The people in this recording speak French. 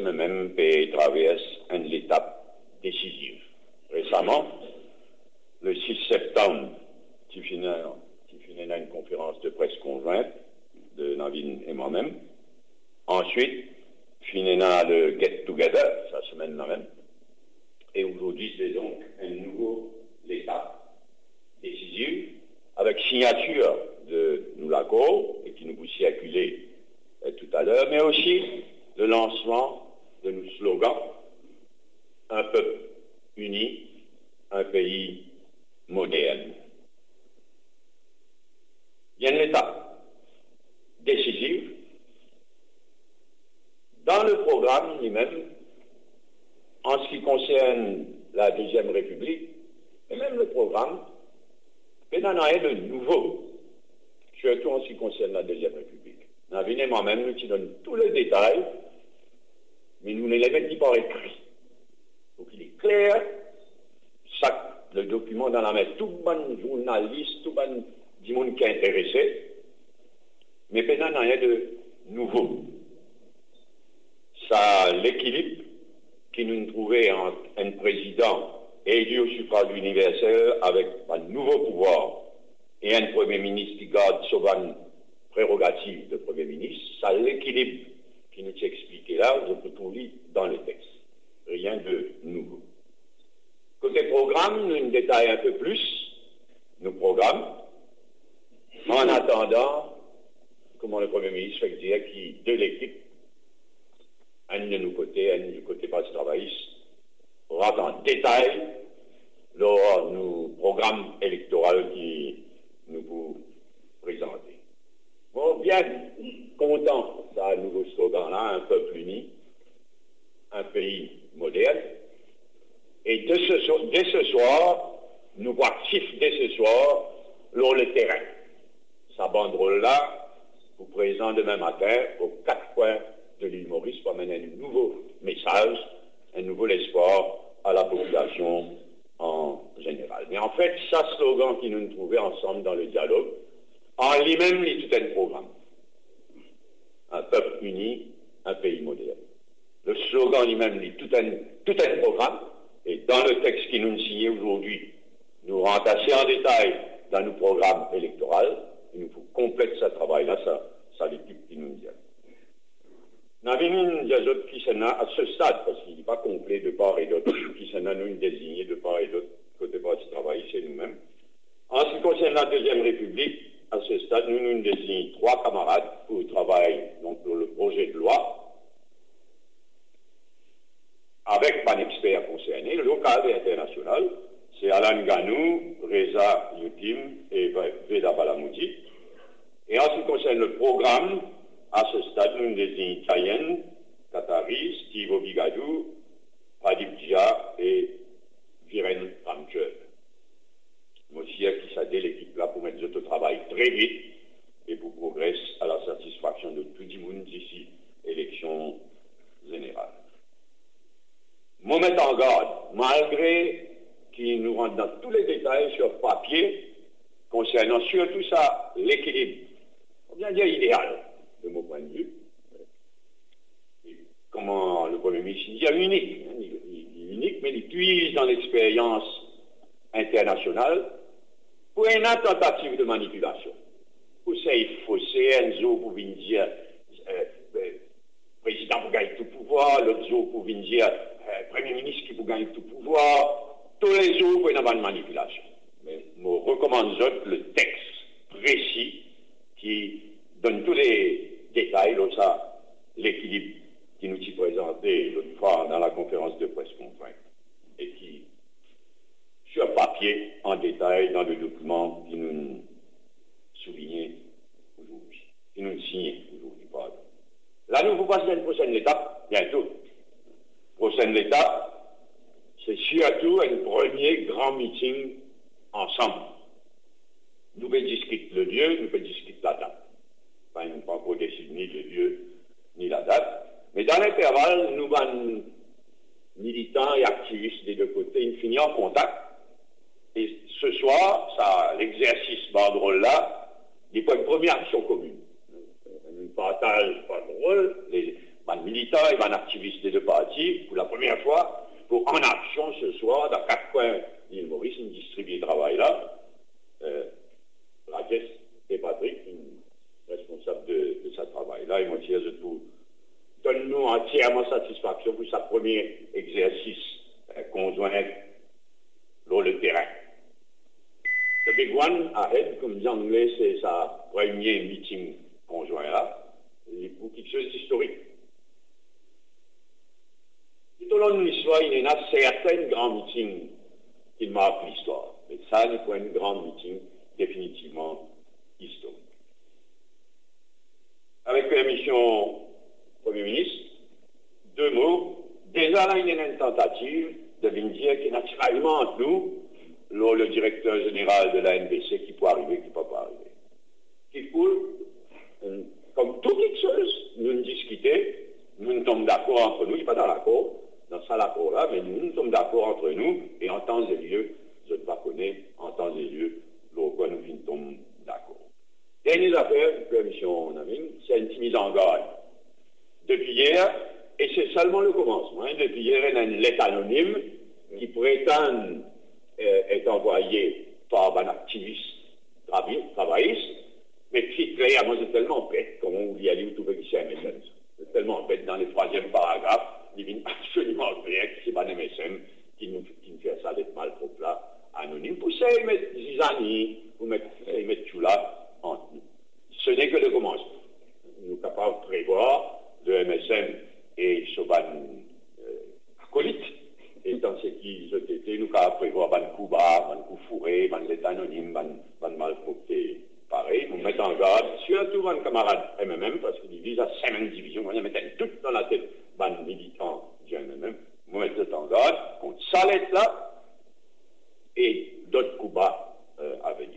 même pays traverse une étape décisive. Récemment, le 6 septembre, qui finit une conférence de presse conjointe de Navin et moi-même. Ensuite, finit le Get Together, sa semaine même. Et aujourd'hui, c'est donc un nouveau étape décisive avec signature de nous l'accord et qui nous vous circuler tout à l'heure, mais aussi le lancement de nos slogans un peuple uni, un pays moderne. Il y a une étape décisive dans le programme lui-même en ce qui concerne la Deuxième République, et même le programme, il y en a de nouveau, surtout en ce qui concerne la Deuxième République. Navin et moi-même, nous qui donnons tous les détails, mais nous ne les mettons pas par écrit. Donc il est clair, le document dans la main, tout bon journaliste, tout bon du monde qui est intéressé, mais il n'y a rien de nouveau. Ça, l'équilibre qui nous trouvait entre un président élu au suffrage universel avec un nouveau pouvoir et un Premier ministre qui garde son prérogative de Premier ministre, ça l'équilibre qui nous est expliqué là, je peux tout lire dans le texte. Rien de nouveau. Côté programme, nous détaillons un peu plus nos programmes, en attendant, comment le Premier ministre fait dire, qui de l'équipe, un de nos côtés, un du côté Parti travailliste, rentre en détail lors nos programmes électoraux qui nous vous présenter. Bon, bien content de ce nouveau slogan-là, un peuple uni, un pays moderne. Et dès ce soir, nous actifs dès ce soir, sur le terrain. Sa banderole-là, vous présente demain matin aux 4 coins de l'île Maurice pour amener un nouveau message, un nouveau espoir à la population en général. Mais en fait, ça slogan qui nous trouvait ensemble dans le dialogue, en lui-même, il est tout un programme. Un peuple uni, un pays moderne. Le slogan lui-même, il est tout un programme. Et dans le texte qui nous signe aujourd'hui, nous rentrons assez en détail dans nos programmes électoraux. Il nous faut compléter ce travail-là, ça l'équipe qui nous dit. Navin, il y a d'autres qui sont à ce stade, parce qu'il n'est pas complet de part et d'autre, qui sont à nous désignés de part et d'autre, côté parti travail, c'est nous-mêmes. En ce qui concerne la Deuxième République, à ce stade, nous désignons 3 camarades pour le travail, donc pour le projet de loi, avec pas d'experts concernés, local et international. C'est Alan Ganou, Reza Youtim et Veda Balamoudi. Et en ce qui concerne le programme, à ce stade, nous désignons Kayen, Katari, Steve Obigadou, Pradip Dia et Viren Ramcheur. Moi aussi, qui s'aide l'équipe là pour mettre au travail très vite et pour progresser à la satisfaction de tout le monde d'ici élection générale. Moi, mettre en garde, malgré qu'il nous rentre dans tous les détails sur papier, concernant surtout ça, l'équilibre, on vient dire idéal, de mon point de vue. Et comment le Premier ministre dit unique, hein, il est unique, mais il puise dans l'expérience internationale pour une tentative de manipulation. Pour ça, il faut Enzo pour venir dire président pour gagner tout pouvoir, l'autre jour pour venir dire Premier ministre qui pour gagner tout pouvoir, tous les jours pour une manipulation. Mais je recommande le texte précis qui donne tous les détails, ça, l'équilibre qui nous est présenté l'autre fois dans la conférence de presse conjointe et qui, sur papier, en détail, dans le document qui nous soulignait aujourd'hui, qui nous signait aujourd'hui, pardon. Là, nous vous passons à une prochaine étape, bientôt. Prochaine étape, c'est surtout un premier grand meeting ensemble. Nous pouvons discuter le lieu, nous pouvons discuter la date. Enfin, nous ne pouvons pas encore décider ni le lieu, ni la date. Mais dans l'intervalle, nous avons militants et activistes des deux côtés, ils finissent en contact. Et ce soir, ça, l'exercice banderole-là, il n'y a pas une première action commune. On partage pas de rôle, les militants et les activistes des deux partis, pour la première fois, pour en action ce soir, dans 4 coins d'île Maurice, une distribuer le travail là. Raquel et Patrick, responsable de ce travail-là, et moi, je tout, donne-nous entièrement satisfaction pour sa premier exercice conjoint dans le terrain. Le Big One Ahead, comme dit en anglais, c'est sa premier meeting conjoint là, et pour quelque chose d'historique. Tout au long de l'histoire, il y en a certains grands meetings qui marquent l'histoire, mais ça n'est pas un grand meeting définitivement historique. Avec permission Premier ministre, 2 mots. Déjà là, il y a une tentative de venir dire que naturellement entre nous, le directeur général de la NBC qui peut arriver, qui ne peut pas arriver. Qui coule, comme toute quelque chose, nous discuter, nous sommes d'accord entre nous, il n'est pas dans l'accord, dans ça l'accord-là, mais nous sommes d'accord entre nous, et en temps et lieu, je ne pas connaître, en temps et lieu, l'autre nous sommes d'accord. Dernière affaire, permission, mon ami, c'est une mise en garde. Depuis hier, et c'est seulement le commencement, depuis hier, il y a une lettre anonyme qui prétend être envoyée par un activiste travailliste, mais qui clairement c'est tellement bête, comme on y allait tout petit MSN. C'est tellement bête dans les 3e paragraphes, il est absolument clair que c'est un MSN qui nous fait ça d'être mal trop là, anonyme. Pour ça, ils mettent des amis, ils mettent tout là entre nous. Ce n'est que le commencement. Nous sommes capables de prévoir le MSN et Soban acolyte, et dans ce qui ont été, nous sommes capables de prévoir un coup bas, un coup fourré, un lettre anonyme, un mal porté. Pareil, nous mettons en garde, surtout un camarade MMM, parce qu'il vise à 5 divisions, on met tout dans la tête d'un militant du MMM, nous mettons en garde contre sa lettre là, et d'autres coups bas à venir.